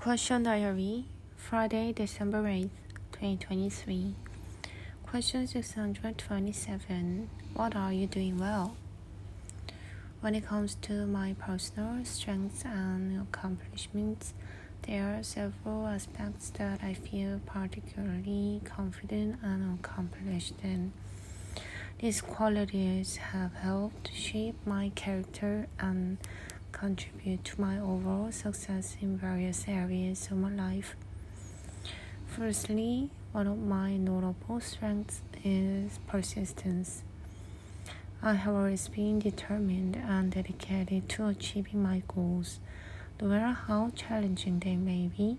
Question Diary, Friday, December 8th, 2023. Question 627. What are you doing well? When it comes to my personal strengths and accomplishments, there are several aspects that I feel particularly confident and accomplished in. These qualities have helped shape my character and contribute to my overall success in various areas of my life. Firstly, one of my notable strengths is persistence. I have always been determined and dedicated to achieving my goals, no matter how challenging they may be.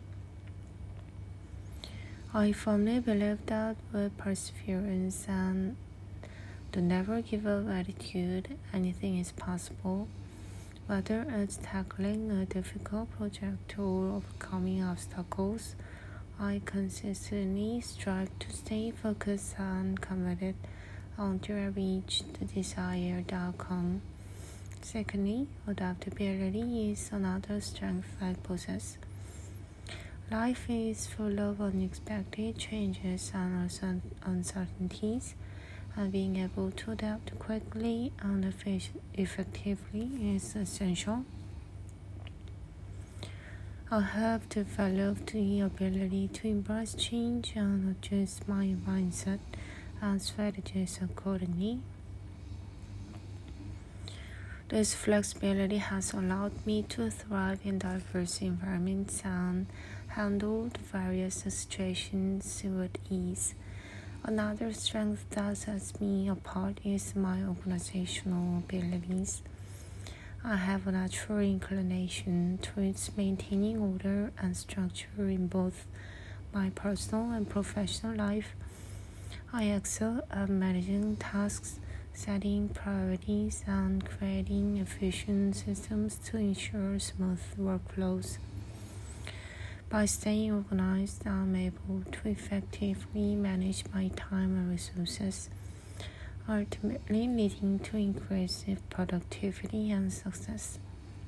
I firmly believe that with perseverance and the never give up attitude, anything is possible. Whether it's tackling a difficult project or overcoming obstacles, I consistently strive to stay focused and committed until I reach the desired outcome. Secondly, adaptability is another strength I possess. Life is full of unexpected changes and uncertainties, and being able to adapt quickly and effectively is essential. I have developed the ability to embrace change and adjust my mindset and strategies accordingly. This flexibility has allowed me to thrive in diverse environments and handle various situations with ease. Another strength that sets me apart is my organizational abilities. I have a natural inclination towards maintaining order and structure in both my personal and professional life. I excel at managing tasks, setting priorities, and creating efficient systems to ensure smooth workflows. By staying organized, I'm able to effectively manage my time and resources, ultimately leading to increased productivity and success.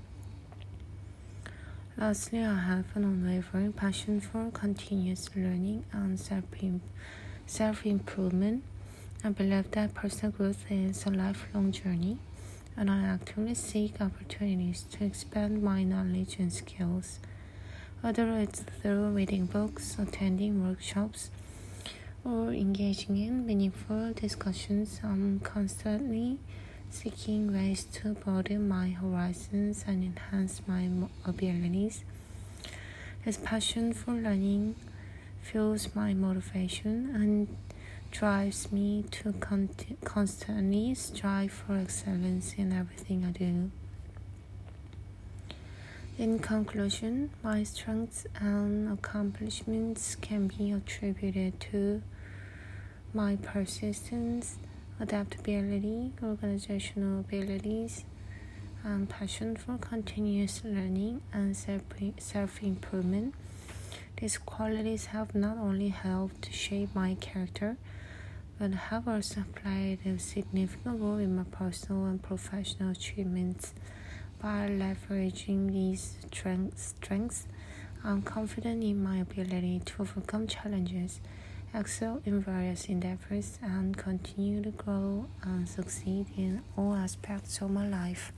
Lastly, I have an unwavering passion for continuous learning and self-improvement. I believe that personal growth is a lifelong journey, and I actively seek opportunities to expand my knowledge and skills. Whether it's through reading books, attending workshops, or engaging in meaningful discussions, I'm constantly seeking ways to broaden my horizons and enhance my abilities. This passion for learning fuels my motivation and drives me to constantly strive for excellence in everything I do. In conclusion, my strengths and accomplishments can be attributed to my persistence, adaptability, organizational abilities, and passion for continuous learning and self-improvement. These qualities have not only helped shape my character, but have also played a significant role in my personal and professional achievements. By leveraging these strengths, I'm confident in my ability to overcome challenges, excel in various endeavors, and continue to grow and succeed in all aspects of my life.